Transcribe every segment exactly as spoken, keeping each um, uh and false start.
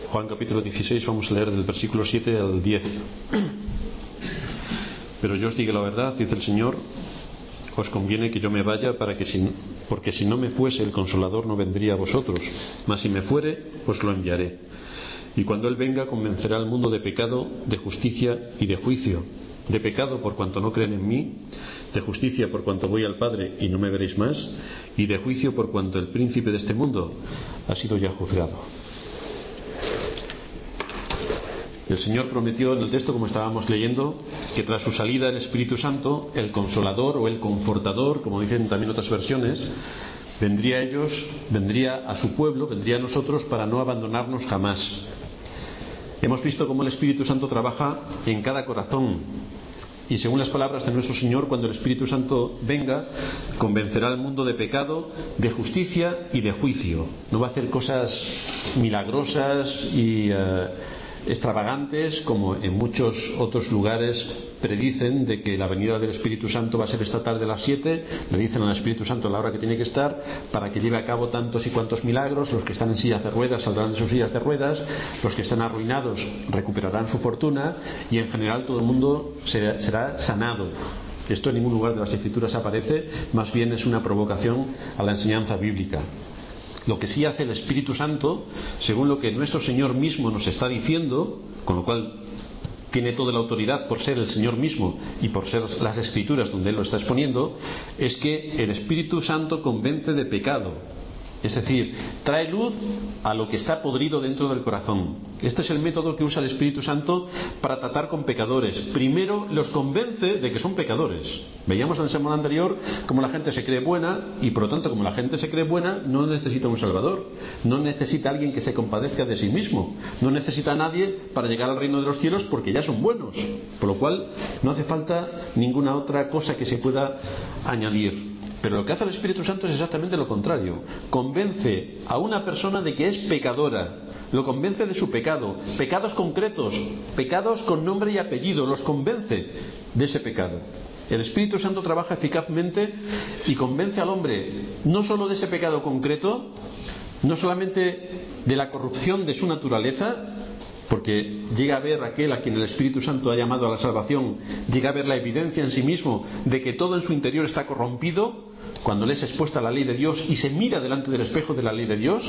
Juan capítulo dieciséis, vamos a leer del versículo siete al diez. Pero yo os digo la verdad, dice el Señor, os conviene que yo me vaya, para que si, porque si no me fuese, el Consolador no vendría a vosotros, mas si me fuere, os lo enviaré. Y cuando Él venga, convencerá al mundo de pecado, de justicia y de juicio. De pecado por cuanto no creen en mí, de justicia por cuanto voy al Padre y no me veréis más, y de juicio por cuanto el príncipe de este mundo ha sido ya juzgado. El Señor prometió en el texto, como estábamos leyendo, que tras su salida el Espíritu Santo, el Consolador o el Confortador, como dicen también otras versiones, vendría a ellos, vendría a su pueblo, vendría a nosotros para no abandonarnos jamás. Hemos visto cómo el Espíritu Santo trabaja en cada corazón. Y según las palabras de nuestro Señor, cuando el Espíritu Santo venga, convencerá al mundo de pecado, de justicia y de juicio. No va a hacer cosas milagrosas y uh, extravagantes, como en muchos otros lugares predicen de que la venida del Espíritu Santo va a ser esta tarde a las siete. Le dicen al Espíritu Santo la hora que tiene que estar para que lleve a cabo tantos y cuantos milagros. Los que están en sillas de ruedas saldrán de sus sillas de ruedas, los que están arruinados recuperarán su fortuna, y en general todo el mundo será, será sanado. Esto en ningún lugar de las Escrituras aparece, más bien es una provocación a la enseñanza bíblica. Lo que sí hace el Espíritu Santo, según lo que nuestro Señor mismo nos está diciendo, con lo cual tiene toda la autoridad por ser el Señor mismo y por ser las Escrituras donde Él lo está exponiendo, es que el Espíritu Santo convence de pecado. Es decir, trae luz a lo que está podrido dentro del corazón. Este es el método que usa el Espíritu Santo para tratar con pecadores. Primero los convence de que son pecadores. Veíamos en el sermón anterior cómo la gente se cree buena, y por lo tanto, como la gente se cree buena, no necesita un Salvador, no necesita alguien que se compadezca de sí mismo, no necesita a nadie para llegar al reino de los cielos, porque ya son buenos. Por lo cual no hace falta ninguna otra cosa que se pueda añadir. Pero lo que hace el Espíritu Santo es exactamente lo contrario. Convence a una persona de que es pecadora, lo convence de su pecado, pecados concretos, pecados con nombre y apellido, los convence de ese pecado. El Espíritu Santo trabaja eficazmente y convence al hombre no solo de ese pecado concreto, no solamente de la corrupción de su naturaleza, porque llega a ver aquel a quien el Espíritu Santo ha llamado a la salvación, llega a ver la evidencia en sí mismo de que todo en su interior está corrompido, cuando le es expuesta a la ley de Dios y se mira delante del espejo de la ley de Dios,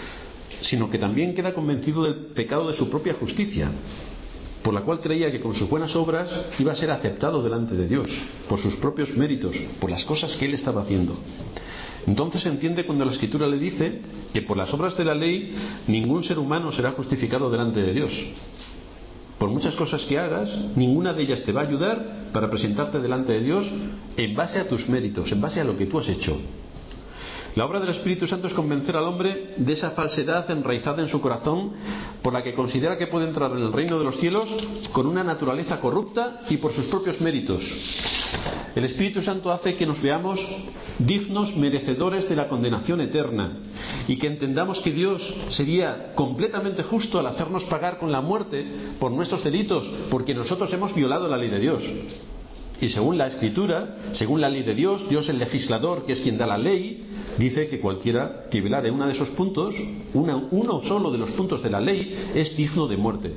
sino que también queda convencido del pecado de su propia justicia, por la cual creía que con sus buenas obras iba a ser aceptado delante de Dios, por sus propios méritos, por las cosas que él estaba haciendo. Entonces se entiende cuando la Escritura le dice que por las obras de la ley ningún ser humano será justificado delante de Dios. Por muchas cosas que hagas, ninguna de ellas te va a ayudar para presentarte delante de Dios en base a tus méritos, en base a lo que tú has hecho. La obra del Espíritu Santo es convencer al hombre de esa falsedad enraizada en su corazón, por la que considera que puede entrar en el reino de los cielos con una naturaleza corrupta y por sus propios méritos. El Espíritu Santo hace que nos veamos dignos, merecedores de la condenación eterna, y que entendamos que Dios sería completamente justo al hacernos pagar con la muerte por nuestros delitos, porque nosotros hemos violado la ley de Dios. Y según la Escritura, según la ley de Dios, Dios el legislador, que es quien da la ley, dice que cualquiera que violare uno de esos puntos, una, uno solo de los puntos de la ley, es digno de muerte.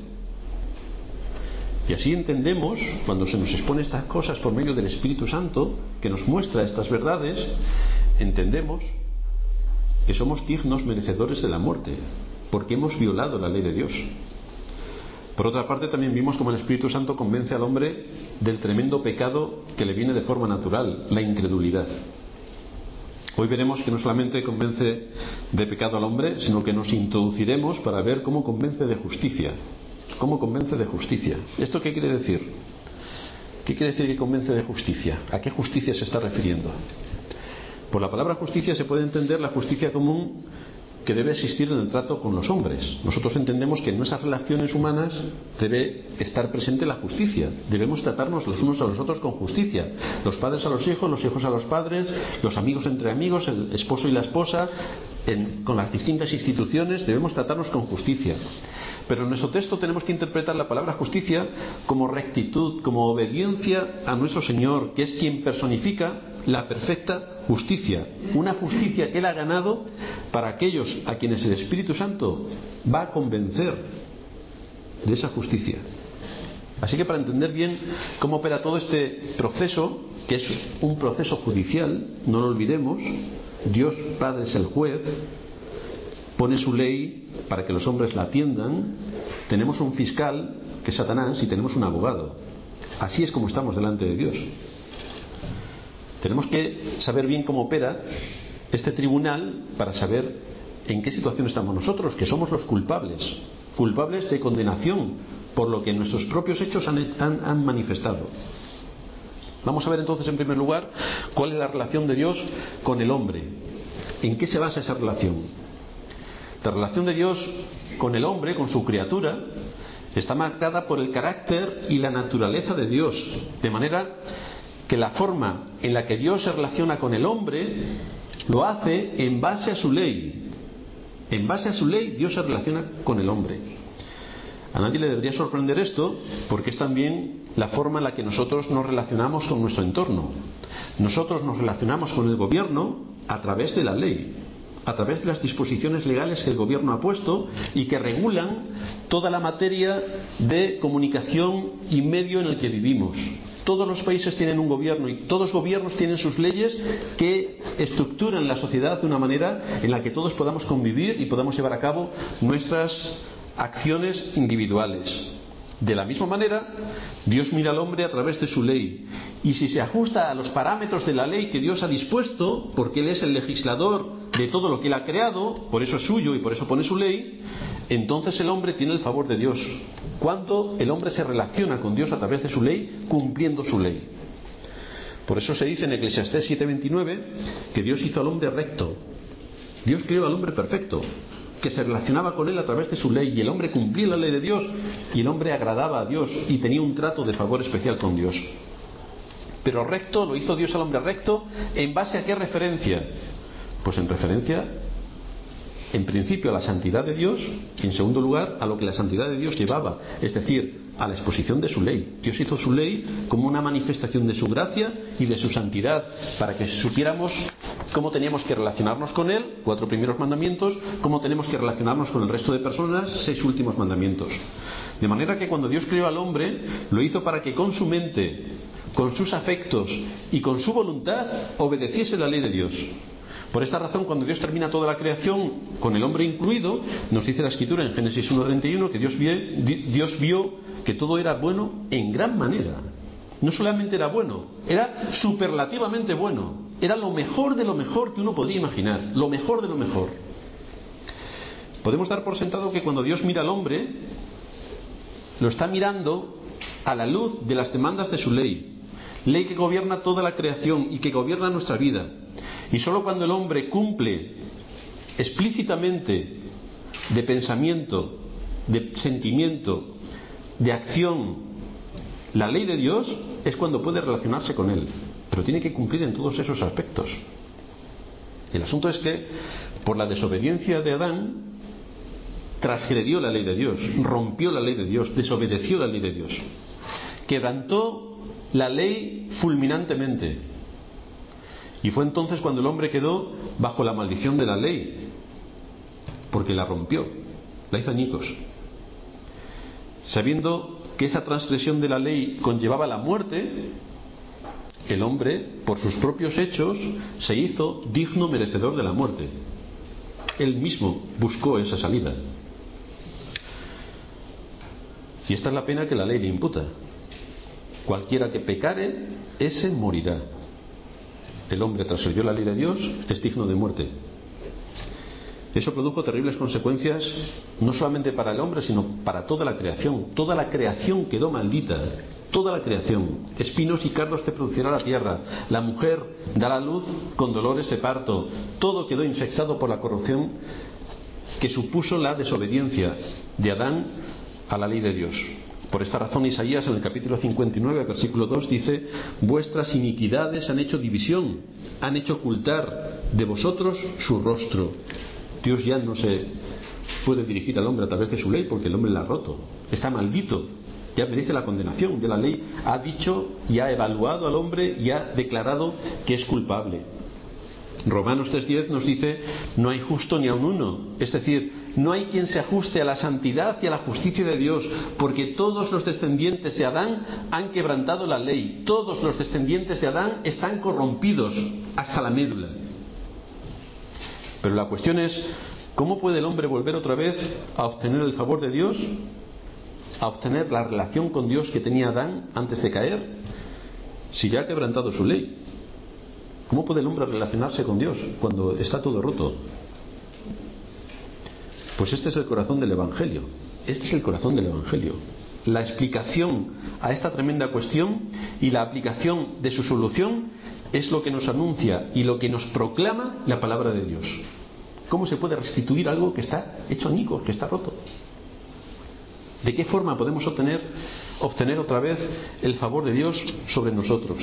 Y así entendemos, cuando se nos expone estas cosas por medio del Espíritu Santo, que nos muestra estas verdades, entendemos que somos dignos merecedores de la muerte, porque hemos violado la ley de Dios. Por otra parte, también vimos cómo el Espíritu Santo convence al hombre del tremendo pecado que le viene de forma natural, la incredulidad. Hoy veremos que no solamente convence de pecado al hombre, sino que nos introduciremos para ver cómo convence de justicia. ¿Cómo convence de justicia? ¿Esto qué quiere decir? ¿Qué quiere decir que convence de justicia? ¿A qué justicia se está refiriendo? Por la palabra justicia se puede entender la justicia común que debe existir en el trato con los hombres. Nosotros entendemos que en nuestras relaciones humanas debe estar presente la justicia. Debemos tratarnos los unos a los otros con justicia. Los padres a los hijos, los hijos a los padres, los amigos entre amigos, el esposo y la esposa, en, con las distintas instituciones debemos tratarnos con justicia. Pero en nuestro texto tenemos que interpretar la palabra justicia como rectitud, como obediencia a nuestro Señor, que es quien personifica la perfecta justicia. Una justicia que Él ha ganado para aquellos a quienes el Espíritu Santo va a convencer de esa justicia. Así que para entender bien cómo opera todo este proceso, que es un proceso judicial, no lo olvidemos, Dios Padre es el juez, pone su ley para que los hombres la atiendan, tenemos un fiscal, que es Satanás, y tenemos un abogado. Así es como estamos delante de Dios. Tenemos que saber bien cómo opera este tribunal para saber en qué situación estamos nosotros, que somos los culpables, culpables de condenación por lo que nuestros propios hechos han, han, han manifestado. Vamos a ver entonces en primer lugar cuál es la relación de Dios con el hombre. ¿En qué se basa esa relación? La relación de Dios con el hombre, con su criatura, está marcada por el carácter y la naturaleza de Dios, de manera que la forma en la que Dios se relaciona con el hombre lo hace en base a su ley. En base a su ley Dios se relaciona con el hombre. A nadie le debería sorprender esto, porque es también la forma en la que nosotros nos relacionamos con nuestro entorno. Nosotros nos relacionamos con el gobierno a través de la ley, a través de las disposiciones legales que el gobierno ha puesto y que regulan toda la materia de comunicación y medio en el que vivimos. Todos los países tienen un gobierno y todos los gobiernos tienen sus leyes que estructuran la sociedad de una manera en la que todos podamos convivir y podamos llevar a cabo nuestras acciones individuales. De la misma manera, Dios mira al hombre a través de su ley, y si se ajusta a los parámetros de la ley que Dios ha dispuesto, porque Él es el legislador de todo lo que Él ha creado, por eso es suyo y por eso pone su ley, entonces el hombre tiene el favor de Dios, cuando el hombre se relaciona con Dios a través de su ley, cumpliendo su ley. Por eso se dice en Eclesiastés siete veintinueve que Dios hizo al hombre recto. Dios creó al hombre perfecto, que se relacionaba con él a través de su ley, y el hombre cumplía la ley de Dios, y el hombre agradaba a Dios y tenía un trato de favor especial con Dios. Pero recto, lo hizo Dios al hombre recto, ¿en base a qué referencia? Pues en referencia, en principio, a la santidad de Dios, y en segundo lugar, a lo que la santidad de Dios llevaba, es decir, a la exposición de su ley. Dios hizo su ley como una manifestación de su gracia y de su santidad, para que supiéramos cómo teníamos que relacionarnos con Él, cuatro primeros mandamientos, cómo tenemos que relacionarnos con el resto de personas, seis últimos mandamientos. De manera que cuando Dios creó al hombre, lo hizo para que con su mente, con sus afectos y con su voluntad obedeciese la ley de Dios. Por esta razón, cuando Dios termina toda la creación, con el hombre incluido, nos dice la Escritura en Génesis uno treinta y uno que Dios vio, Dios vio que todo era bueno en gran manera. No solamente era bueno, era superlativamente bueno. Era lo mejor de lo mejor que uno podía imaginar, lo mejor de lo mejor. Podemos dar por sentado que cuando Dios mira al hombre, lo está mirando a la luz de las demandas de su ley, ley que gobierna toda la creación y que gobierna nuestra vida. Y sólo cuando el hombre cumple explícitamente, de pensamiento, de sentimiento, de acción, la ley de Dios, es cuando puede relacionarse con Él. Pero tiene que cumplir en todos esos aspectos. El asunto es que, por la desobediencia de Adán, transgredió la ley de Dios, rompió la ley de Dios, desobedeció la ley de Dios, quebrantó la ley fulminantemente. Y fue entonces cuando el hombre quedó bajo la maldición de la ley, porque la rompió, la hizo añicos. Sabiendo que esa transgresión de la ley conllevaba la muerte, el hombre, por sus propios hechos, se hizo digno merecedor de la muerte. Él mismo buscó esa salida. Y esta es la pena que la ley le imputa. Cualquiera que pecare, ese morirá. El hombre transgredió la ley de Dios, es digno de muerte. Eso produjo terribles consecuencias, no solamente para el hombre, sino para toda la creación. Toda la creación quedó maldita. Toda la creación. Espinos y cardos te producirá la tierra. La mujer dará luz con dolores de parto. Todo quedó infectado por la corrupción que supuso la desobediencia de Adán a la ley de Dios. Por esta razón, Isaías en el capítulo cincuenta y nueve, versículo dos, dice: vuestras iniquidades han hecho división, han hecho ocultar de vosotros su rostro. Dios ya no se puede dirigir al hombre a través de su ley porque el hombre la ha roto, está maldito, ya merece la condenación. Ya la ley ha dicho y ha evaluado al hombre y ha declarado que es culpable. Romanos tres diez nos dice: no hay justo ni aun uno, es decir, no hay quien se ajuste a la santidad y a la justicia de Dios, porque todos los descendientes de Adán han quebrantado la ley, todos los descendientes de Adán están corrompidos hasta la médula. Pero la cuestión es: ¿cómo puede el hombre volver otra vez a obtener el favor de Dios? A obtener la relación con Dios que tenía Adán antes de caer, si ya ha quebrantado su ley. ¿Cómo puede el hombre relacionarse con Dios cuando está todo roto? Pues este es el corazón del Evangelio. Este es el corazón del Evangelio. La explicación a esta tremenda cuestión y la aplicación de su solución es lo que nos anuncia y lo que nos proclama la palabra de Dios. ¿Cómo se puede restituir algo que está hecho añicos, que está roto? ¿De qué forma podemos obtener, obtener otra vez el favor de Dios sobre nosotros?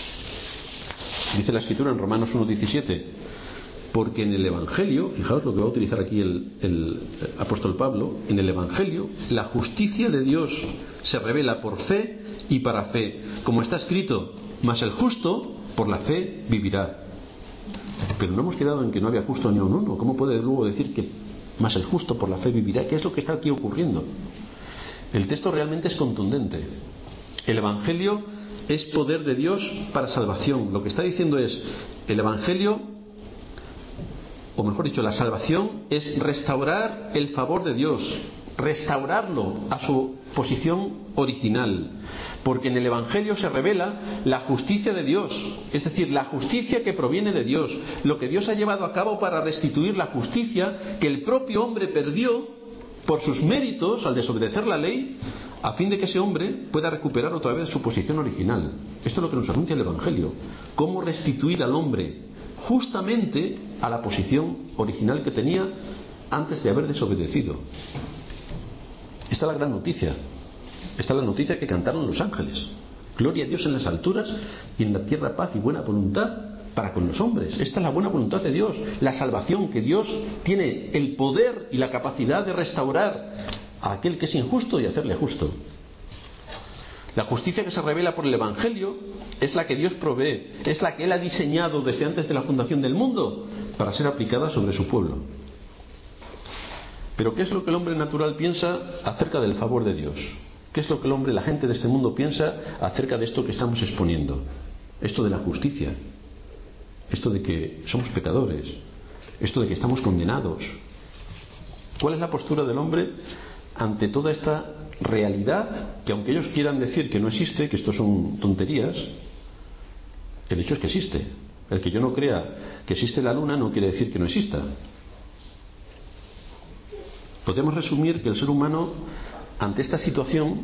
Dice la Escritura en Romanos uno diecisiete: porque en el Evangelio, fijaos lo que va a utilizar aquí el, el apóstol Pablo, en el Evangelio la justicia de Dios se revela por fe y para fe, como está escrito: mas el justo por la fe vivirá. Pero no hemos quedado en que no había justo ni a un uno. ¿Cómo puede luego decir que mas el justo por la fe vivirá? ¿Qué es lo que está aquí ocurriendo? El texto realmente es contundente. El Evangelio es poder de Dios para salvación. Lo que está diciendo es: el Evangelio, o mejor dicho, la salvación es restaurar el favor de Dios, restaurarlo a su posición original, porque en el Evangelio se revela la justicia de Dios, es decir, la justicia que proviene de Dios, lo que Dios ha llevado a cabo para restituir la justicia que el propio hombre perdió por sus méritos al desobedecer la ley, a fin de que ese hombre pueda recuperar otra vez su posición original. Esto es lo que nos anuncia el Evangelio: cómo restituir al hombre justamente a la posición original que tenía antes de haber desobedecido. Esta es la gran noticia. Esta es la noticia que cantaron los ángeles: gloria a Dios en las alturas y en la tierra paz y buena voluntad para con los hombres. Esta es la buena voluntad de Dios, la salvación, que Dios tiene el poder y la capacidad de restaurar a aquel que es injusto y hacerle justo. La justicia que se revela por el Evangelio es la que Dios provee, es la que Él ha diseñado desde antes de la fundación del mundo para ser aplicada sobre su pueblo. Pero ¿qué es lo que el hombre natural piensa acerca del favor de Dios? ¿Qué es lo que el hombre, la gente de este mundo piensa acerca de esto que estamos exponiendo? Esto de la justicia, esto de que somos pecadores, esto de que estamos condenados. ¿Cuál es la postura del hombre ante toda esta realidad que, aunque ellos quieran decir que no existe, que esto son tonterías, el hecho es que existe? El que yo no crea que existe la luna no quiere decir que no exista. Podemos resumir que el ser humano, ante esta situación,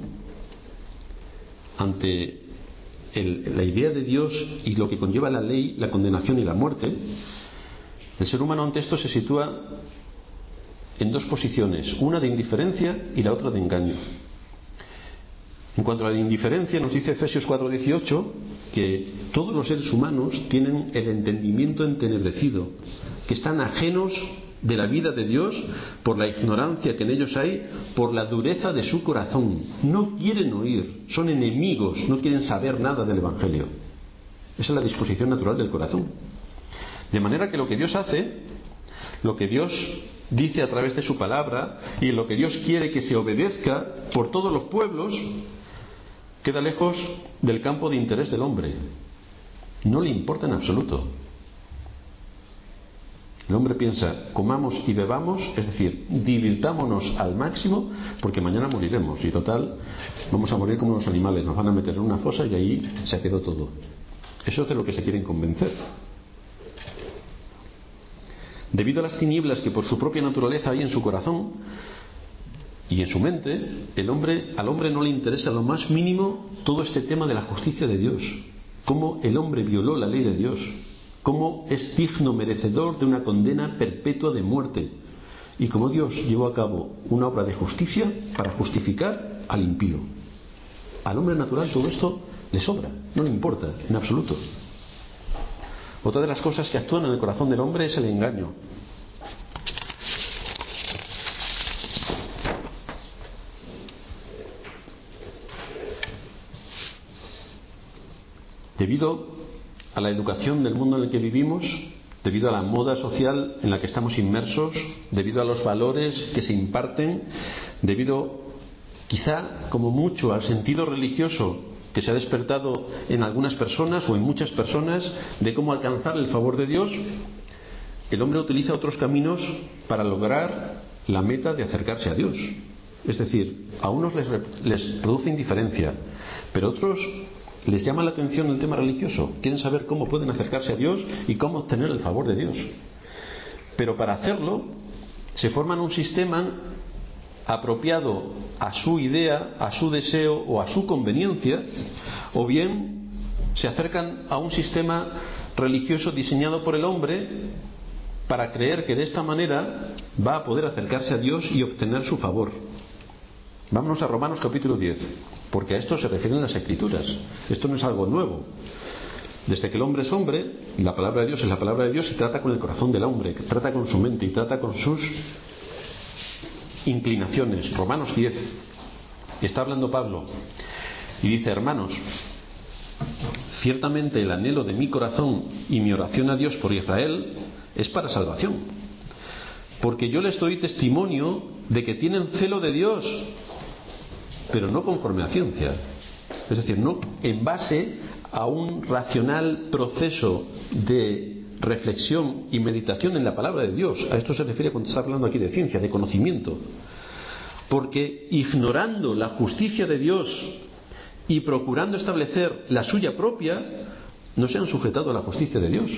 ante el, la idea de Dios y lo que conlleva la ley, la condenación y la muerte, el ser humano ante esto se sitúa en dos posiciones: una de indiferencia y la otra de engaño. En cuanto a la de indiferencia, nos dice Efesios cuatro dieciocho que todos los seres humanos tienen el entendimiento entenebrecido, que están ajenos de la vida de Dios por la ignorancia que en ellos hay, por la dureza de su corazón. No quieren oír, son enemigos, no quieren saber nada del Evangelio. Esa es la disposición natural del corazón. De manera que lo que Dios hace, lo que Dios dice a través de su palabra y lo que Dios quiere que se obedezca por todos los pueblos, queda lejos del campo de interés del hombre. No le importa en absoluto. El hombre piensa: comamos y bebamos, es decir, divirtámonos al máximo, porque mañana moriremos y total vamos a morir como los animales, nos van a meter en una fosa y ahí se quedó todo. Eso es de lo que se quieren convencer. Debido a las tinieblas que por su propia naturaleza hay en su corazón y en su mente, el hombre, al hombre no le interesa lo más mínimo todo este tema de la justicia de Dios, cómo el hombre violó la ley de Dios, cómo es digno, merecedor de una condena perpetua de muerte, y cómo Dios llevó a cabo una obra de justicia para justificar al impío. Al hombre natural todo esto le sobra, no le importa en absoluto. Otra de las cosas que actúan en el corazón del hombre es el engaño. Debido a la educación del mundo en el que vivimos, debido a la moda social en la que estamos inmersos, debido a los valores que se imparten, debido quizá como mucho al sentido religioso que se ha despertado en algunas personas o en muchas personas de cómo alcanzar el favor de Dios, el hombre utiliza otros caminos para lograr la meta de acercarse a Dios. Es decir, a unos les, les produce indiferencia, pero a otros les llama la atención el tema religioso. Quieren saber cómo pueden acercarse a Dios y cómo obtener el favor de Dios. Pero para hacerlo se forman un sistema apropiado a su idea, a su deseo o a su conveniencia, o bien se acercan a un sistema religioso diseñado por el hombre para creer que de esta manera va a poder acercarse a Dios y obtener su favor. Vámonos a Romanos capítulo diez, porque a esto se refieren las Escrituras. Esto no es algo nuevo. Desde que el hombre es hombre, la palabra de Dios es la palabra de Dios y trata con el corazón del hombre, trata con su mente y trata con sus inclinaciones. Romanos diez, está hablando Pablo y dice: hermanos, ciertamente el anhelo de mi corazón y mi oración a Dios por Israel es para salvación, porque yo les doy testimonio de que tienen celo de Dios, pero no conforme a ciencia, es decir, no en base a un racional proceso de reflexión y meditación en la palabra de Dios. A esto se refiere cuando está hablando aquí de ciencia, de conocimiento. Porque ignorando la justicia de Dios y procurando establecer la suya propia, no se han sujetado a la justicia de Dios.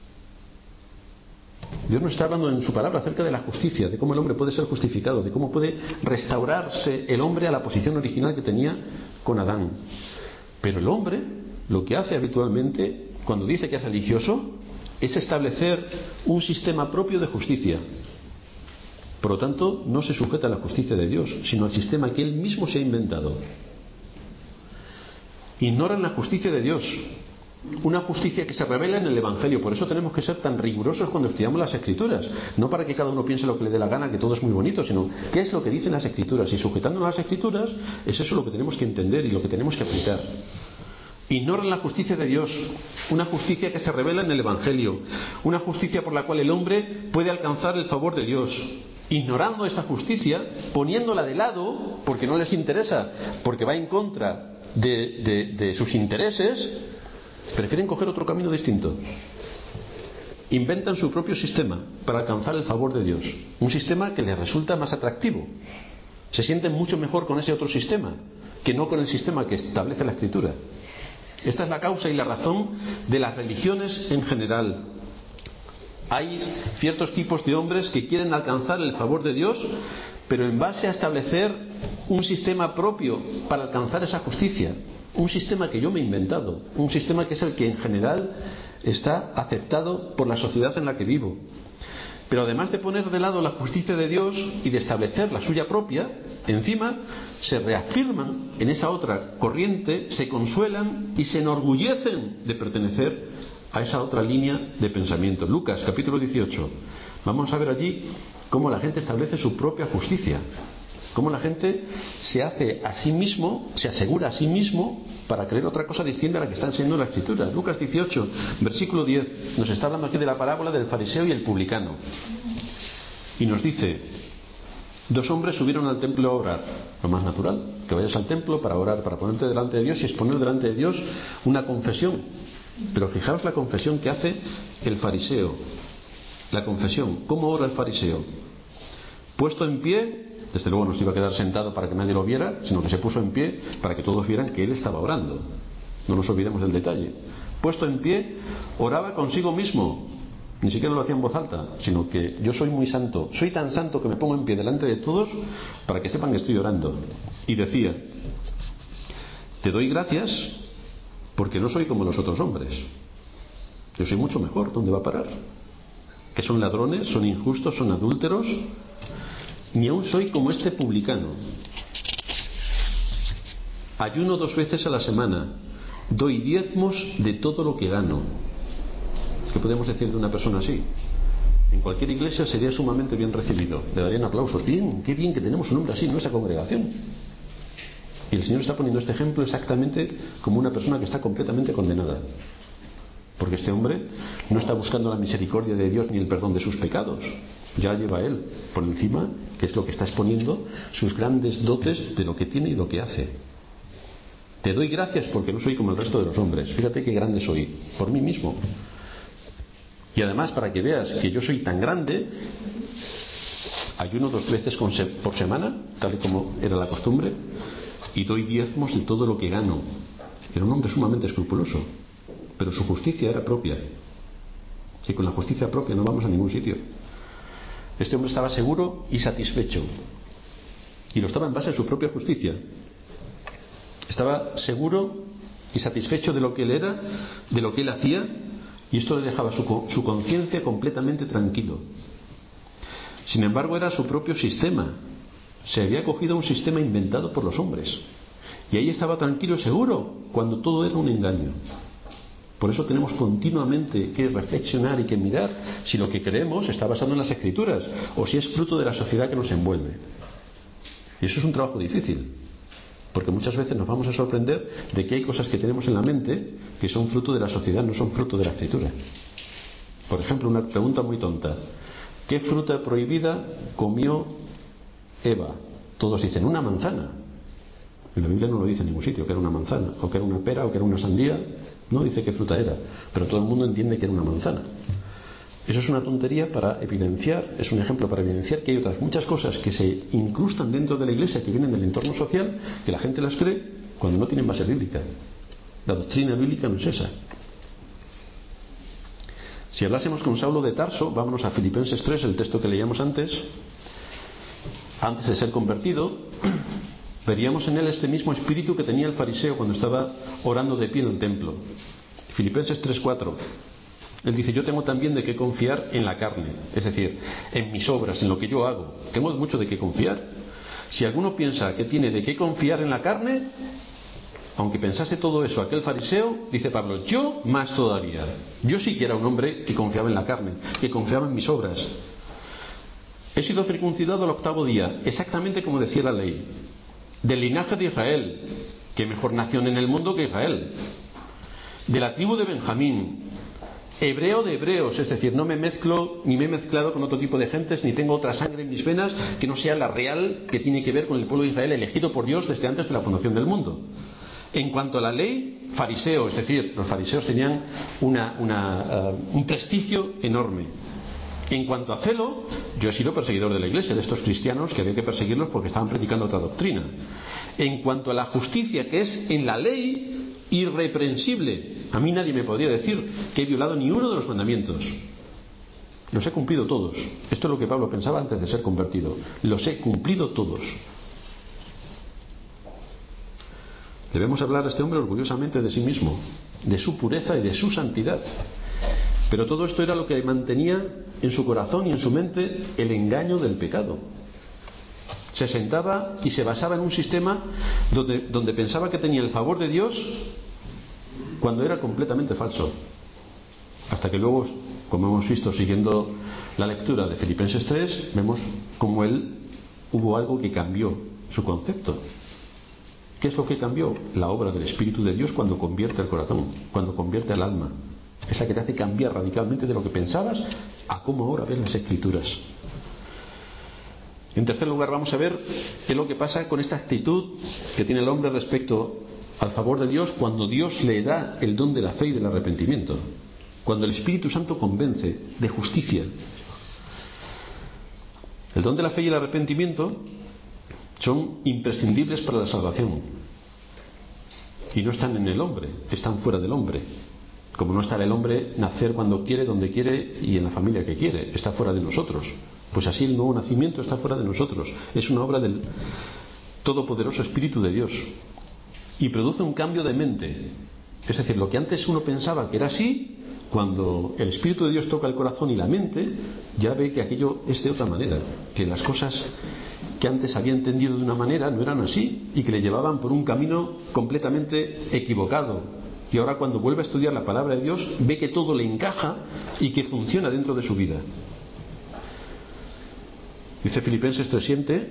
Dios nos está hablando en su palabra acerca de la justicia, de cómo el hombre puede ser justificado, de cómo puede restaurarse el hombre a la posición original que tenía con Adán. Pero el hombre lo que hace habitualmente, cuando dice que es religioso, es establecer un sistema propio de justicia. Por lo tanto, no se sujeta a la justicia de Dios, sino al sistema que él mismo se ha inventado. Ignoran la justicia de Dios, una justicia que se revela en el Evangelio. Por eso tenemos que ser tan rigurosos cuando estudiamos las Escrituras, no para que cada uno piense lo que le dé la gana, que todo es muy bonito, sino qué es lo que dicen las Escrituras. Y sujetándonos a las Escrituras, es eso lo que tenemos que entender y lo que tenemos que aplicar. Ignoran la justicia de Dios, una justicia que se revela en el Evangelio, una justicia por la cual el hombre puede alcanzar el favor de Dios. Ignorando esta justicia, poniéndola de lado, porque no les interesa, porque va en contra de, de, de sus intereses, prefieren coger otro camino distinto. Inventan su propio sistema para alcanzar el favor de Dios, un sistema que les resulta más atractivo. Se sienten mucho mejor con ese otro sistema que no con el sistema que establece la Escritura. Esta es la causa y la razón de las religiones en general. Hay ciertos tipos de hombres que quieren alcanzar el favor de Dios, pero en base a establecer un sistema propio para alcanzar esa justicia, un sistema que yo me he inventado, un sistema que es el que en general está aceptado por la sociedad en la que vivo. Pero además de poner de lado la justicia de Dios y de establecer la suya propia, encima se reafirman en esa otra corriente, se consuelan y se enorgullecen de pertenecer a esa otra línea de pensamiento. Lucas capítulo dieciocho. Vamos a ver allí cómo la gente establece su propia justicia, cómo la gente se hace a sí mismo, se asegura a sí mismo para creer otra cosa distinta a la que está enseñando la Escritura. Lucas dieciocho, versículo diez, nos está hablando aquí de la parábola del fariseo y el publicano. Y nos dice: dos hombres subieron al templo a orar. Lo más natural, que vayas al templo para orar, para ponerte delante de Dios y exponer delante de Dios una confesión. Pero fijaos la confesión que hace el fariseo. La confesión. ¿Cómo ora el fariseo? Puesto en pie, desde luego no se iba a quedar sentado para que nadie lo viera, sino que se puso en pie para que todos vieran que él estaba orando. No nos olvidemos del detalle. Puesto en pie, oraba consigo mismo. Ni siquiera lo hacía en voz alta, sino que yo soy muy santo, soy tan santo que me pongo en pie delante de todos para que sepan que estoy orando. Y decía: te doy gracias porque no soy como los otros hombres. Yo soy mucho mejor. ¿Dónde va a parar? Que son ladrones, son injustos, son adúlteros. Ni aún soy como este publicano. Ayuno dos veces a la semana. Doy diezmos de todo lo que gano. ¿Qué podemos decir de una persona así? En cualquier iglesia sería sumamente bien recibido. Le darían aplausos. Bien, qué bien que tenemos un hombre así en nuestra congregación. Y el Señor está poniendo este ejemplo exactamente como una persona que está completamente condenada. Porque este hombre no está buscando la misericordia de Dios ni el perdón de sus pecados. Ya lleva él por encima, que es lo que está exponiendo, sus grandes dotes de lo que tiene y lo que hace. Te doy gracias porque no soy como el resto de los hombres. Fíjate qué grande soy, por mí mismo. Y además, para que veas que yo soy tan grande, ayuno dos veces por semana, tal y como era la costumbre, y doy diezmos de todo lo que gano. Era un hombre sumamente escrupuloso, pero su justicia era propia. Y con la justicia propia no vamos a ningún sitio. Este hombre estaba seguro y satisfecho. Y lo estaba en base a su propia justicia. Estaba seguro y satisfecho de lo que él era, de lo que él hacía, y esto le dejaba su, su conciencia completamente tranquilo. Sin embargo, era su propio sistema. Se había cogido un sistema inventado por los hombres. Y ahí estaba tranquilo y seguro, cuando todo era un engaño. Por eso tenemos continuamente que reflexionar y que mirar si lo que creemos está basado en las Escrituras o si es fruto de la sociedad que nos envuelve. Y eso es un trabajo difícil, porque muchas veces nos vamos a sorprender de que hay cosas que tenemos en la mente que son fruto de la sociedad, no son fruto de la Escritura. Por ejemplo, una pregunta muy tonta: ¿qué fruta prohibida comió Eva? Todos dicen una manzana. En la Biblia no lo dice en ningún sitio que era una manzana, o que era una pera, o que era una sandía. No dice qué fruta era, pero todo el mundo entiende que era una manzana. Eso es una tontería para evidenciar, es un ejemplo para evidenciar que hay otras muchas cosas que se incrustan dentro de la Iglesia, que vienen del entorno social, que la gente las cree cuando no tienen base bíblica. La doctrina bíblica no es esa. Si hablásemos con Saulo de Tarso, vámonos a Filipenses tres, el texto que leíamos antes. Antes de ser convertido, veríamos en él este mismo espíritu que tenía el fariseo cuando estaba orando de pie en el templo. Filipenses tres cuatro. Él dice: yo tengo también de qué confiar en la carne, es decir, en mis obras, en lo que yo hago. Tengo mucho de qué confiar. Si alguno piensa que tiene de qué confiar en la carne, aunque pensase todo eso aquel fariseo, dice Pablo, yo más todavía. Yo sí que era un hombre que confiaba en la carne, que confiaba en mis obras. He sido circuncidado al octavo día, exactamente como decía la ley, del linaje de Israel. ¿Qué mejor nación en el mundo que Israel? De la tribu de Benjamín, hebreo de hebreos, es decir, no me mezclo ni me he mezclado con otro tipo de gentes, ni tengo otra sangre en mis venas que no sea la real, que tiene que ver con el pueblo de Israel elegido por Dios desde antes de la fundación del mundo. En cuanto a la ley, fariseo, es decir, los fariseos tenían una, una, uh, un prestigio enorme. En cuanto a celo, yo he sido perseguidor de la Iglesia, de estos cristianos que había que perseguirlos porque estaban predicando otra doctrina. En cuanto a la justicia, que es en la ley irreprensible, a mí nadie me podría decir que he violado ni uno de los mandamientos. Los he cumplido todos. Esto es lo que Pablo pensaba antes de ser convertido. Los he cumplido todos. Debemos hablar a este hombre orgullosamente de sí mismo, de su pureza y de su santidad. Pero todo esto era lo que mantenía en su corazón y en su mente el engaño del pecado. Se sentaba y se basaba en un sistema donde, donde pensaba que tenía el favor de Dios cuando era completamente falso. Hasta que luego, como hemos visto siguiendo la lectura de Filipenses tres, vemos cómo él hubo algo que cambió su concepto. ¿Qué es lo que cambió? La obra del Espíritu de Dios cuando convierte el corazón, cuando convierte el alma. Es la que te hace cambiar radicalmente de lo que pensabas a cómo ahora ves las Escrituras. En tercer lugar, vamos a ver qué es lo que pasa con esta actitud que tiene el hombre respecto al favor de Dios cuando Dios le da el don de la fe y del arrepentimiento. Cuando el Espíritu Santo convence de justicia. El don de la fe y el arrepentimiento son imprescindibles para la salvación. Y no están en el hombre, están fuera del hombre. Como no está en el hombre nacer cuando quiere, donde quiere y en la familia que quiere, está fuera de nosotros. Pues así el nuevo nacimiento está fuera de nosotros. Es una obra del todopoderoso Espíritu de Dios. Y produce un cambio de mente. Es decir, lo que antes uno pensaba que era así, cuando el Espíritu de Dios toca el corazón y la mente, ya ve que aquello es de otra manera. Que las cosas que antes había entendido de una manera no eran así y que le llevaban por un camino completamente equivocado. Y ahora cuando vuelve a estudiar la palabra de Dios ve que todo le encaja y que funciona dentro de su vida. Dice Filipenses tres siete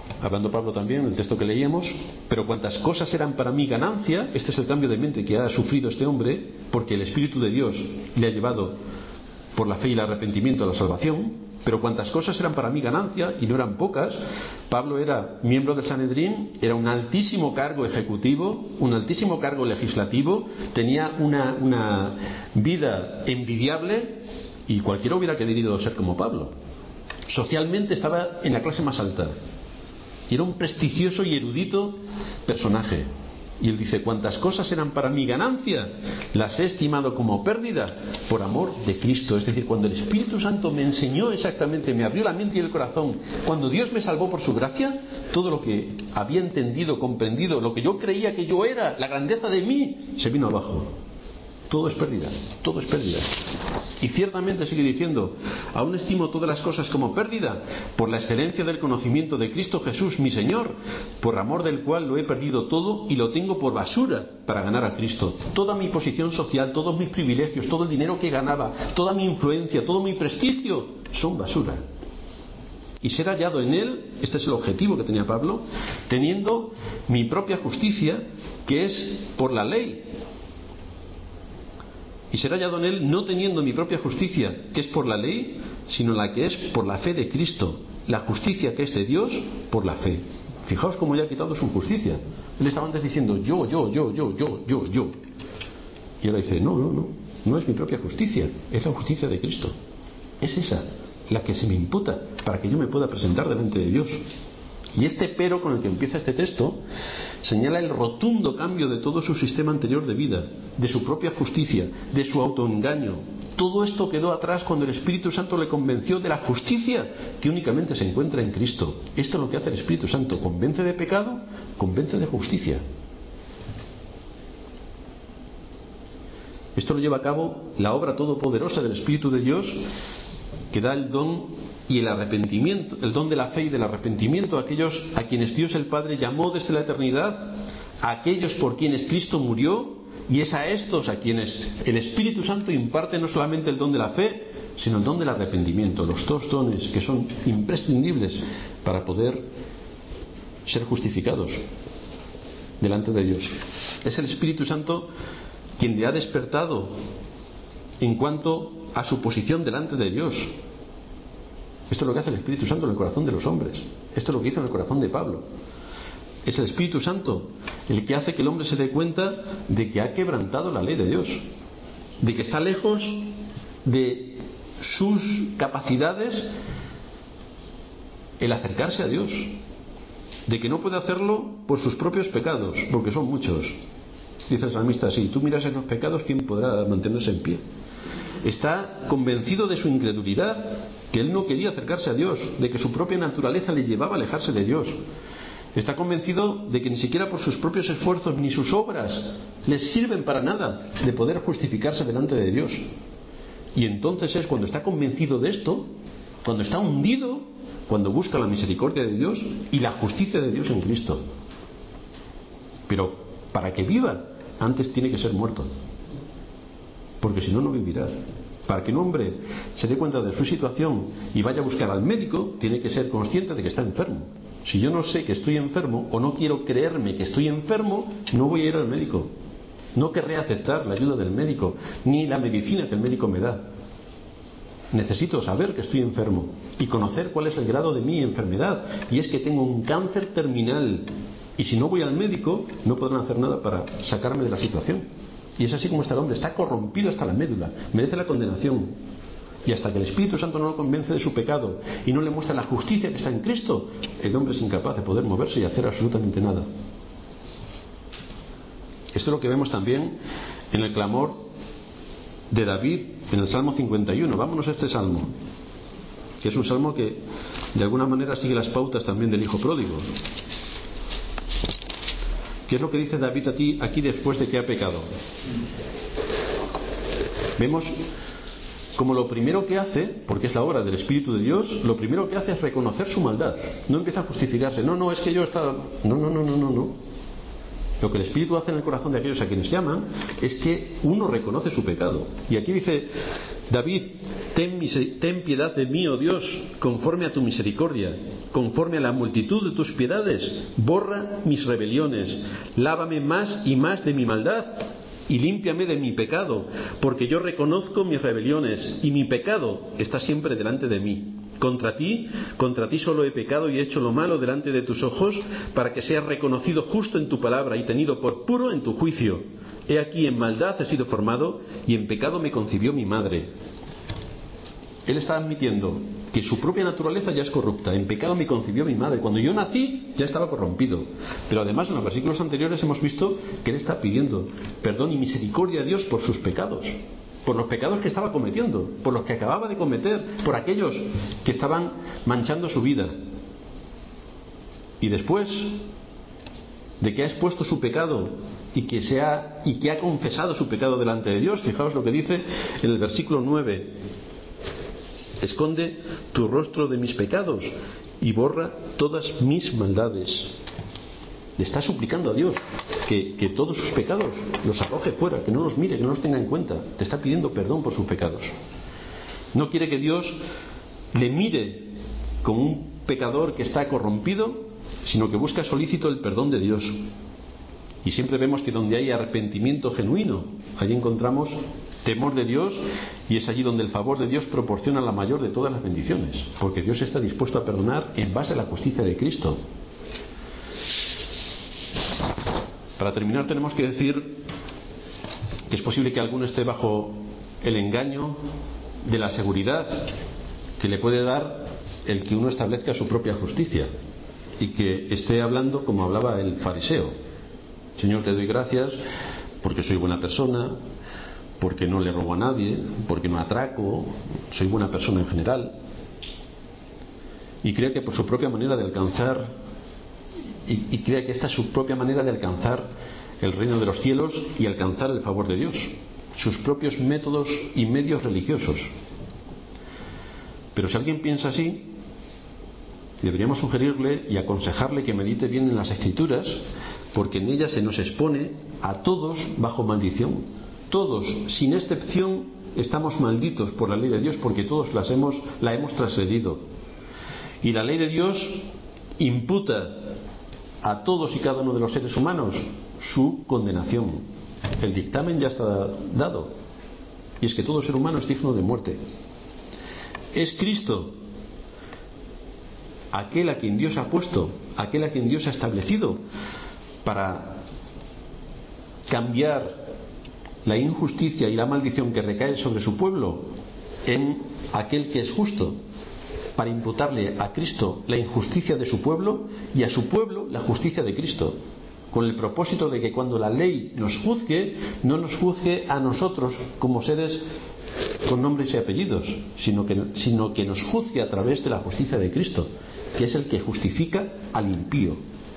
hablando Pablo también, el texto que leíamos, pero cuantas cosas eran para mí ganancia, este es el cambio de mente que ha sufrido este hombre, porque el Espíritu de Dios le ha llevado por la fe y el arrepentimiento a la salvación. Pero cuantas cosas eran para mí ganancia, y no eran pocas. Pablo era miembro del Sanedrín, era un altísimo cargo ejecutivo, un altísimo cargo legislativo, tenía una, una vida envidiable, y cualquiera hubiera querido ser como Pablo. Socialmente estaba en la clase más alta, y era un prestigioso y erudito personaje. Y él dice: cuantas cosas eran para mi ganancia, las he estimado como pérdida por amor de Cristo. Es decir, cuando el Espíritu Santo me enseñó exactamente, me abrió la mente y el corazón, cuando Dios me salvó por su gracia, todo lo que había entendido, comprendido, lo que yo creía que yo era, la grandeza de mí, se vino abajo. Todo es pérdida, todo es pérdida. Y ciertamente sigue diciendo: aún estimo todas las cosas como pérdida por la excelencia del conocimiento de Cristo Jesús mi Señor, por amor del cual lo he perdido todo y lo tengo por basura para ganar a Cristo. Toda mi posición social, todos mis privilegios, todo el dinero que ganaba, toda mi influencia, todo mi prestigio son basura. Y ser hallado en Él, este es el objetivo que tenía Pablo, teniendo mi propia justicia, que es por la ley. Y ser hallado en Él no teniendo mi propia justicia, que es por la ley, sino la que es por la fe de Cristo, la justicia que es de Dios por la fe. Fijaos cómo ya ha quitado su justicia. Él estaba antes diciendo yo, yo, yo, yo, yo, yo, yo. Y ahora dice: no, no, no, no es mi propia justicia, es la justicia de Cristo. Es esa la que se me imputa para que yo me pueda presentar delante de Dios. Y este pero con el que empieza este texto señala el rotundo cambio de todo su sistema anterior de vida, de su propia justicia, de su autoengaño. Todo esto quedó atrás cuando el Espíritu Santo le convenció de la justicia que únicamente se encuentra en Cristo. Esto es lo que hace el Espíritu Santo: convence de pecado, convence de justicia. Esto lo lleva a cabo la obra todopoderosa del Espíritu de Dios, que da el don y el arrepentimiento, el don de la fe y del arrepentimiento a aquellos a quienes Dios el Padre llamó desde la eternidad, a aquellos por quienes Cristo murió, y es a estos a quienes el Espíritu Santo imparte no solamente el don de la fe, sino el don del arrepentimiento, los dos dones que son imprescindibles para poder ser justificados delante de Dios. Es el Espíritu Santo quien le ha despertado en cuanto a su posición delante de Dios. Esto es lo que hace el Espíritu Santo en el corazón de los hombres. Esto es lo que hizo en el corazón de Pablo. Es el Espíritu Santo el que hace que el hombre se dé cuenta de que ha quebrantado la ley de Dios, de que está lejos de sus capacidades el acercarse a Dios, de que no puede hacerlo por sus propios pecados, porque son muchos. Dice el salmista: si tú miras en los pecados, ¿quién podrá mantenerse en pie? Está convencido de su incredulidad, que él no quería acercarse a Dios, de que su propia naturaleza le llevaba a alejarse de Dios. Está convencido de que ni siquiera por sus propios esfuerzos ni sus obras les sirven para nada de poder justificarse delante de Dios. Y entonces es cuando está convencido de esto, cuando está hundido, cuando busca la misericordia de Dios y la justicia de Dios en Cristo. Pero para que viva, antes tiene que ser muerto, porque si no, no vivirá. Para que un hombre se dé cuenta de su situación y vaya a buscar al médico, tiene que ser consciente de que está enfermo. Si yo no sé que estoy enfermo, o no quiero creerme que estoy enfermo, no voy a ir al médico. No querré aceptar la ayuda del médico, ni la medicina que el médico me da. Necesito saber que estoy enfermo y conocer cuál es el grado de mi enfermedad. Y es que tengo un cáncer terminal. Y si no voy al médico, no podrán hacer nada para sacarme de la situación. Y es así como está el hombre, está corrompido hasta la médula, merece la condenación. Y hasta que el Espíritu Santo no lo convence de su pecado y no le muestra la justicia que está en Cristo, el hombre es incapaz de poder moverse y hacer absolutamente nada. Esto es lo que vemos también en el clamor de David en el Salmo cincuenta y uno. Vámonos a este salmo, que es un salmo que de alguna manera sigue las pautas también del hijo pródigo. ¿Qué es lo que dice David a ti aquí después de que ha pecado? Vemos como lo primero que hace, porque es la obra del Espíritu de Dios, lo primero que hace es reconocer su maldad. No empieza a justificarse. No, no, es que yo estaba... No, no, no, no, no, no. Lo que el Espíritu hace en el corazón de aquellos a quienes llaman es que uno reconoce su pecado. Y aquí dice David, ten, ten piedad de mí, oh Dios, conforme a tu misericordia, conforme a la multitud de tus piedades, borra mis rebeliones, lávame más y más de mi maldad y límpiame de mi pecado, porque yo reconozco mis rebeliones y mi pecado está siempre delante de mí. Contra ti, contra ti solo he pecado y he hecho lo malo delante de tus ojos, para que seas reconocido justo en tu palabra y tenido por puro en tu juicio. He aquí, en maldad he sido formado y en pecado me concibió mi madre. Él está admitiendo que su propia naturaleza ya es corrupta. En pecado me concibió mi madre. Cuando yo nací ya estaba corrompido. Pero además en los versículos anteriores hemos visto que él está pidiendo perdón y misericordia a Dios por sus pecados, por los pecados que estaba cometiendo, por los que acababa de cometer, por aquellos que estaban manchando su vida. Y después de que ha expuesto su pecado y que, se ha, y que ha confesado su pecado delante de Dios, fijaos lo que dice en el versículo nueve: esconde tu rostro de mis pecados y borra todas mis maldades. Le está suplicando a Dios que, que todos sus pecados los arroje fuera, que no los mire, que no los tenga en cuenta. Le está pidiendo perdón por sus pecados. No quiere que Dios le mire como un pecador que está corrompido, sino que busca solícito el perdón de Dios. Y siempre vemos que donde hay arrepentimiento genuino, allí encontramos temor de Dios, y es allí donde el favor de Dios proporciona la mayor de todas las bendiciones, porque Dios está dispuesto a perdonar en base a la justicia de Cristo. Para terminar, tenemos que decir que es posible que alguno esté bajo el engaño de la seguridad que le puede dar el que uno establezca su propia justicia, y que esté hablando como hablaba el fariseo: Señor, te doy gracias porque soy buena persona, porque no le robo a nadie, porque no atraco, soy buena persona en general. Y cree que por su propia manera de alcanzar, y, y cree que esta es su propia manera de alcanzar el reino de los cielos y alcanzar el favor de Dios, sus propios métodos y medios religiosos. Pero si alguien piensa así, deberíamos sugerirle y aconsejarle que medite bien en las Escrituras, porque en ellas se nos expone a todos bajo maldición. Todos, sin excepción, estamos malditos por la ley de Dios, porque todos las hemos, la hemos transgredido. Y la ley de Dios imputa a todos y cada uno de los seres humanos su condenación. El dictamen ya está dado, y es que todo ser humano es digno de muerte. Es Cristo aquel a quien Dios ha puesto, aquel a quien Dios ha establecido para cambiar la injusticia y la maldición que recae sobre su pueblo en aquel que es justo, para imputarle a Cristo la injusticia de su pueblo y a su pueblo la justicia de Cristo, con el propósito de que cuando la ley nos juzgue, no nos juzgue a nosotros como seres con nombres y apellidos, sino que, sino que nos juzgue a través de la justicia de Cristo, que es el que justifica al impío.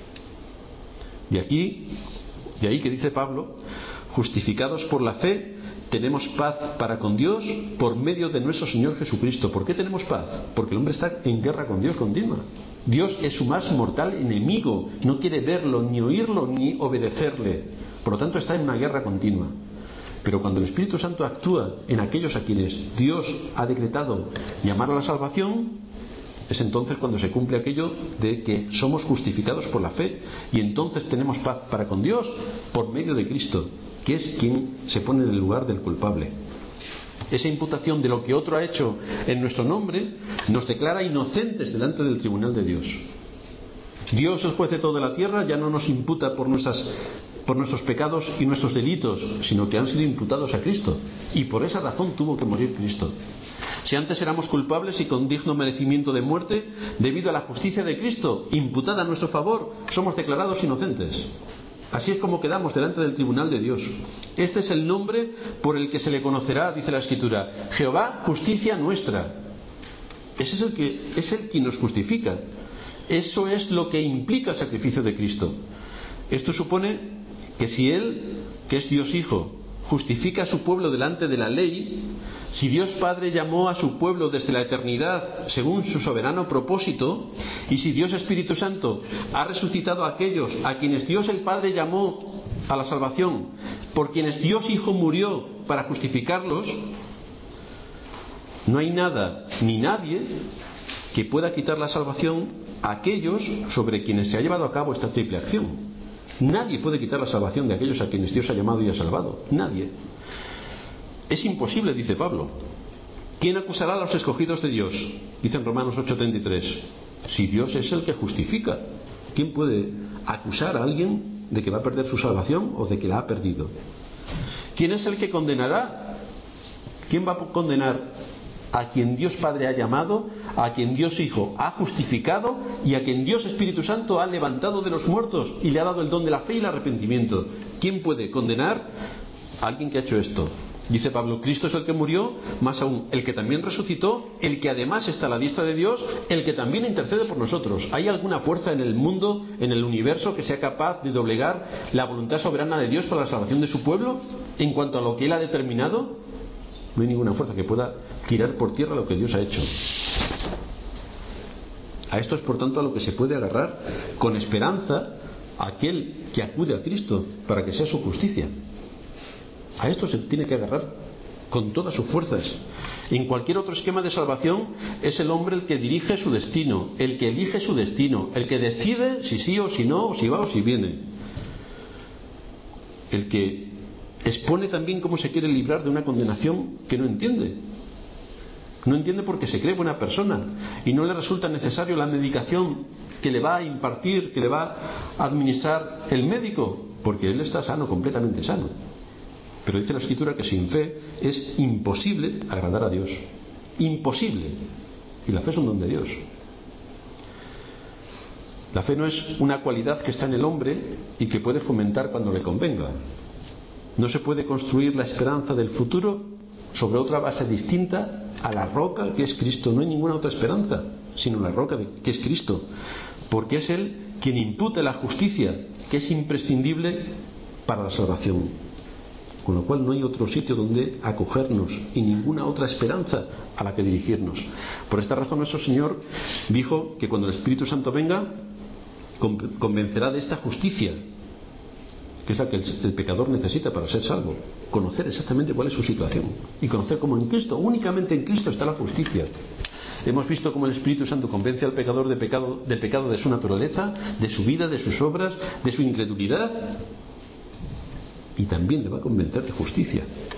De aquí, de ahí que dice Pablo: justificados por la fe, tenemos paz para con Dios por medio de nuestro Señor Jesucristo. ¿Por qué tenemos paz? Porque el hombre está en guerra con Dios continua. Dios es su más mortal enemigo, no quiere verlo, ni oírlo, ni obedecerle. Por lo tanto, está en una guerra continua. Pero cuando el Espíritu Santo actúa en aquellos a quienes Dios ha decretado llamar a la salvación, es entonces cuando se cumple aquello de que somos justificados por la fe, y entonces tenemos paz para con Dios por medio de Cristo, que es quien se pone en el lugar del culpable. Esa imputación de lo que otro ha hecho en nuestro nombre nos declara inocentes delante del tribunal de Dios. Dios, el juez de toda la tierra, ya no nos imputa por nuestras por nuestros pecados y nuestros delitos, sino que han sido imputados a Cristo, y por esa razón tuvo que morir Cristo. Si antes éramos culpables y con digno merecimiento de muerte, debido a la justicia de Cristo imputada a nuestro favor, somos declarados inocentes. Así es como quedamos delante del tribunal de Dios. Este es el nombre por el que se le conocerá, dice la Escritura: Jehová, justicia nuestra. Ese es el que es el que nos justifica. Eso es lo que implica el sacrificio de Cristo. Esto supone que si Él, que es Dios Hijo, justifica a su pueblo delante de la ley, si Dios Padre llamó a su pueblo desde la eternidad según su soberano propósito, y si Dios Espíritu Santo ha resucitado a aquellos a quienes Dios el Padre llamó a la salvación, por quienes Dios Hijo murió para justificarlos, No hay nada ni nadie que pueda quitar la salvación a aquellos sobre quienes se ha llevado a cabo esta triple acción. Nadie puede quitar la salvación de aquellos a quienes Dios ha llamado y ha salvado. Nadie. Es imposible, dice Pablo. ¿Quién acusará a los escogidos de Dios? Dice en Romanos ocho treinta y tres. Si Dios es el que justifica, ¿quién puede acusar a alguien de que va a perder su salvación o de que la ha perdido? ¿Quién es el que condenará? ¿Quién va a condenar a quien Dios Padre ha llamado, a quien Dios Hijo ha justificado y a quien Dios Espíritu Santo ha levantado de los muertos y le ha dado el don de la fe y el arrepentimiento? ¿Quién puede condenar a alguien que ha hecho esto? Dice Pablo, Cristo es el que murió, más aún, el que también resucitó, el que además está a la diestra de Dios, el que también intercede por nosotros. ¿Hay alguna fuerza en el mundo, en el universo, que sea capaz de doblegar la voluntad soberana de Dios para la salvación de su pueblo en cuanto a lo que Él ha determinado? No hay ninguna fuerza que pueda tirar por tierra lo que Dios ha hecho. A esto es, por tanto, a lo que se puede agarrar con esperanza aquel que acude a Cristo para que sea su justicia. A esto se tiene que agarrar con todas sus fuerzas. En cualquier otro esquema de salvación es el hombre el que dirige su destino, el que elige su destino, el que decide si sí o si no, o si va o si viene, el que expone también cómo se quiere librar de una condenación que no entiende. No entiende porque se cree buena persona y no le resulta necesario la medicación que le va a impartir, que le va a administrar el médico, porque él está sano, completamente sano. Pero dice la Escritura que sin fe es imposible agradar a Dios. Imposible. Y la fe es un don de Dios. La fe no es una cualidad que está en el hombre y que puede fomentar cuando le convenga. No se puede construir la esperanza del futuro sobre otra base distinta a la roca que es Cristo. No hay ninguna otra esperanza sino la roca que es Cristo, porque es Él quien impute la justicia que es imprescindible para la salvación. Con lo cual no hay otro sitio donde acogernos y ninguna otra esperanza a la que dirigirnos. Por esta razón nuestro Señor dijo que cuando el Espíritu Santo venga convencerá de esta justicia, que es la que el, el pecador necesita para ser salvo. Conocer exactamente cuál es su situación y conocer cómo en Cristo, únicamente en Cristo está la justicia. Hemos visto cómo el Espíritu Santo convence al pecador de pecado, del pecado de su naturaleza, de su vida, de sus obras, de su incredulidad, y también le va a convencer de justicia.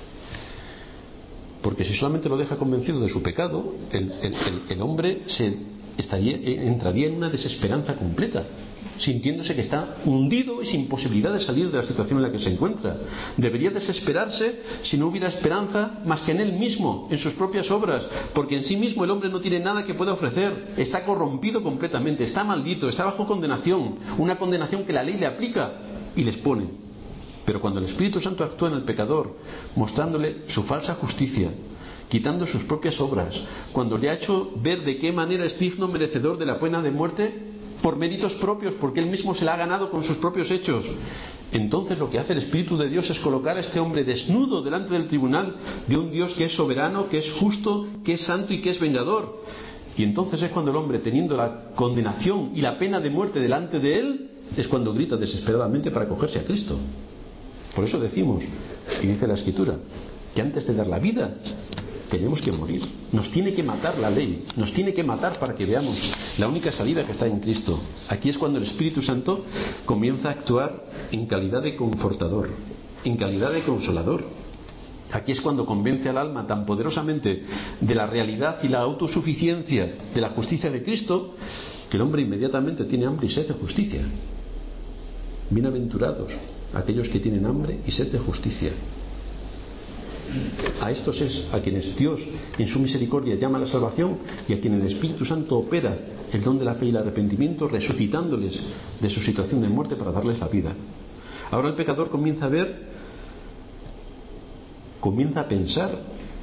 Porque si solamente lo deja convencido de su pecado, el, el, el, el hombre se estaría, entraría en una desesperanza completa, sintiéndose que está hundido y sin posibilidad de salir de la situación en la que se encuentra. Debería desesperarse si no hubiera esperanza más que en él mismo, en sus propias obras, porque en sí mismo el hombre no tiene nada que pueda ofrecer. Está corrompido completamente, está maldito, está bajo condenación, una condenación que la ley le aplica y les pone. Pero cuando el Espíritu Santo actúa en el pecador, mostrándole su falsa justicia, quitando sus propias obras, cuando le ha hecho ver de qué manera es digno merecedor de la pena de muerte por méritos propios, porque él mismo se la ha ganado con sus propios hechos, entonces lo que hace el Espíritu de Dios es colocar a este hombre desnudo delante del tribunal de un Dios que es soberano, que es justo, que es santo y que es vengador. Y entonces es cuando el hombre, teniendo la condenación y la pena de muerte delante de él, es cuando grita desesperadamente para acogerse a Cristo. Por eso decimos, y dice la Escritura, que antes de dar la vida tenemos que morir. Nos tiene que matar la ley, nos tiene que matar para que veamos la única salida que está en Cristo. Aquí es cuando el Espíritu Santo comienza a actuar en calidad de confortador, en calidad de consolador. Aquí es cuando convence al alma tan poderosamente de la realidad y la autosuficiencia de la justicia de Cristo, que el hombre inmediatamente tiene hambre y sed de justicia. Bienaventurados aquellos que tienen hambre y sed de justicia. A estos es a quienes Dios en su misericordia llama a la salvación y a quienes el Espíritu Santo opera el don de la fe y el arrepentimiento, resucitándoles de su situación de muerte para darles la vida. Ahora el pecador comienza a ver, comienza a pensar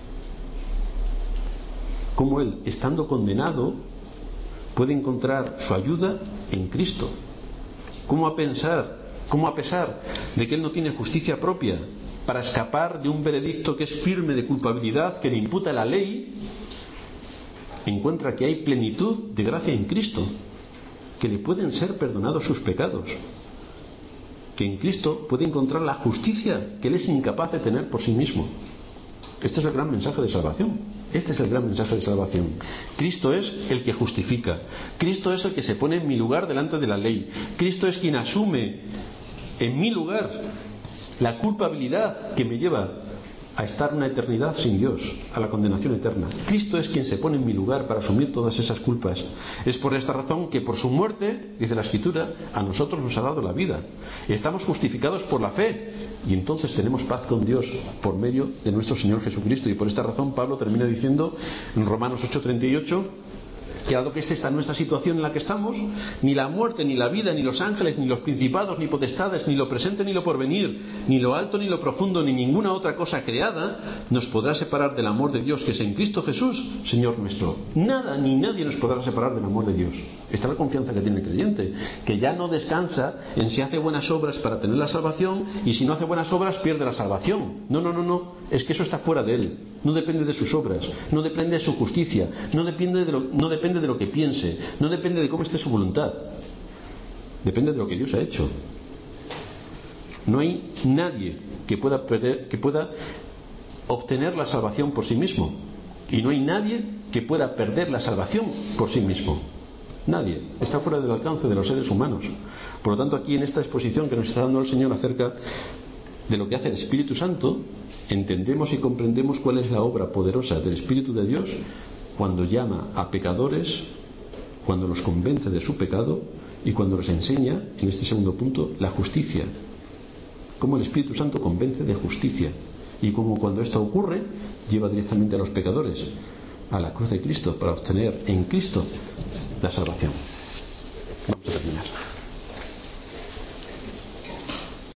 cómo él, estando condenado, puede encontrar su ayuda en Cristo. Cómo a pensar Cómo a pesar de que él no tiene justicia propia para escapar de un veredicto que es firme de culpabilidad que le imputa la ley, encuentra que hay plenitud de gracia en Cristo, que le pueden ser perdonados sus pecados, que en Cristo puede encontrar la justicia que él es incapaz de tener por sí mismo. Este es el gran mensaje de salvación. Este es el gran mensaje de salvación. Cristo es el que justifica. Cristo es el que se pone en mi lugar delante de la ley. Cristo es quien asume en mi lugar la culpabilidad que me lleva a estar una eternidad sin Dios, a la condenación eterna. Cristo es quien se pone en mi lugar para asumir todas esas culpas. Es por esta razón que por su muerte, dice la Escritura, a nosotros nos ha dado la vida. Estamos justificados por la fe y entonces tenemos paz con Dios por medio de nuestro Señor Jesucristo. Y por esta razón Pablo termina diciendo en Romanos ocho treinta y ocho que dado que es esta nuestra situación en la que estamos, ni la muerte, ni la vida, ni los ángeles, ni los principados, ni potestades, ni lo presente, ni lo porvenir, ni lo alto, ni lo profundo, ni ninguna otra cosa creada nos podrá separar del amor de Dios que es en Cristo Jesús, Señor nuestro. Nada ni nadie nos podrá separar del amor de Dios. Esta es la confianza que tiene el creyente, que ya no descansa en si hace buenas obras para tener la salvación y si no hace buenas obras pierde la salvación. No, no, no, no. Es que eso está fuera de él. No depende de sus obras, no depende de su justicia, no depende de lo, no depende de lo que piense, no depende de cómo esté su voluntad. Depende de lo que Dios ha hecho. No hay nadie que pueda, perder, que pueda obtener la salvación por sí mismo. Y no hay nadie que pueda perder la salvación por sí mismo. Nadie. Está fuera del alcance de los seres humanos. Por lo tanto, aquí en esta exposición que nos está dando el Señor acerca de lo que hace el Espíritu Santo, entendemos y comprendemos cuál es la obra poderosa del Espíritu de Dios cuando llama a pecadores, cuando los convence de su pecado y cuando les enseña, en este segundo punto, la justicia. Cómo el Espíritu Santo convence de justicia y cómo cuando esto ocurre lleva directamente a los pecadores a la cruz de Cristo para obtener en Cristo la salvación. Vamos a terminar.